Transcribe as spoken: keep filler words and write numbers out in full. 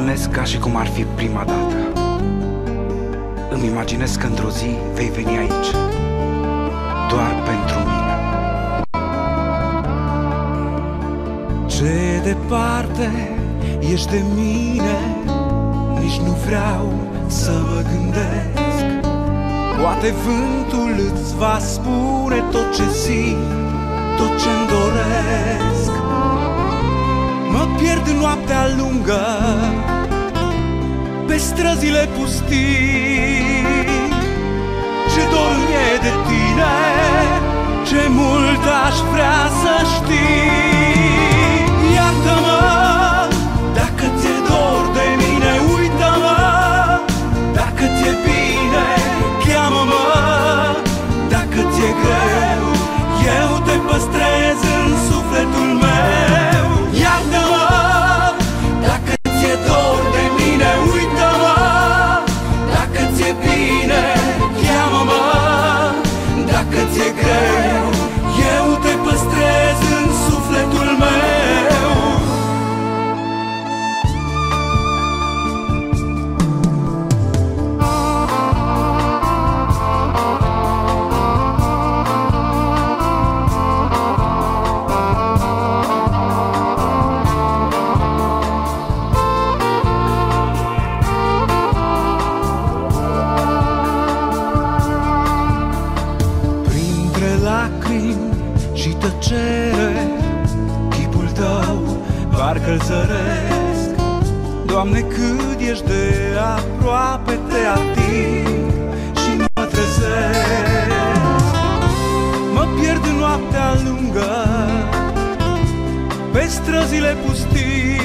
întâlnesc ca și cum ar fi prima dată. Îmi imaginez că într-o zi vei veni aici, doar pentru mine. Ce departe ești de mine, nici nu vreau să mă gândesc. Poate vântul îți va spune tot ce zic, tot ce-mi doresc. Mă pierd în noaptea lungă pe străzile pustii. Ce dor mi-e de tine, ce mult aș vrea să știi. Iartă-mă dacă ți-e dor de mine, uită-mă dacă ți-e bine, cheamă-mă dacă ți-e greu, eu te păstrez în sufletul meu. Iartă-mă dacă ți-e dor de mine, uită-mă dacă ți-e bine, cheamă-mă dacă ți-e greu, eu te păstrez în sufletul meu. Și tăcere, chipul tău parcă-l zăresc. Doamne, cât ești de aproape, te ating și mă trezesc. Mă pierd în noaptea lungă pe străzile pustii.